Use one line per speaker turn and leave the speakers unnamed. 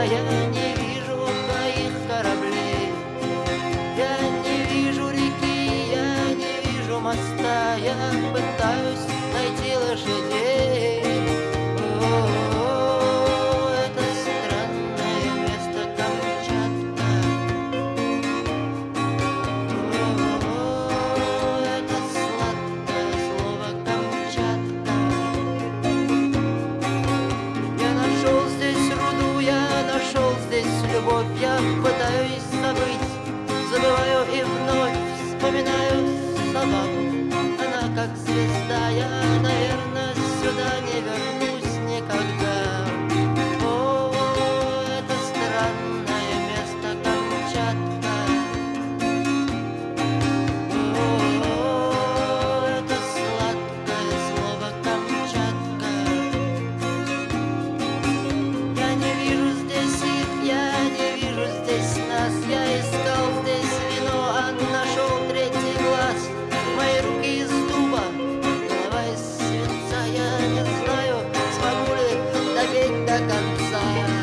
я не вижу твоих кораблей. Я не вижу реки, я не вижу моста, я пытаюсь найти лошадей. О, это странное место Камчатка. О, это сладкое слово Камчатка. Я нашел здесь руду, я нашел здесь любовь, я пытаюсь забыть, забываю и вновь вспоминаю собаку. Она как звезда, я, наверное, сюда не вернусь никогда. О, это странное место Камчатка. О, это сладкое слово Камчатка. Я не вижу здесь их, я не вижу здесь нас. Я искал здесь вино, а нашел третий глаз. Мои руки из дуба, голова из свинца. Я не знаю, смогу ли допеть до конца.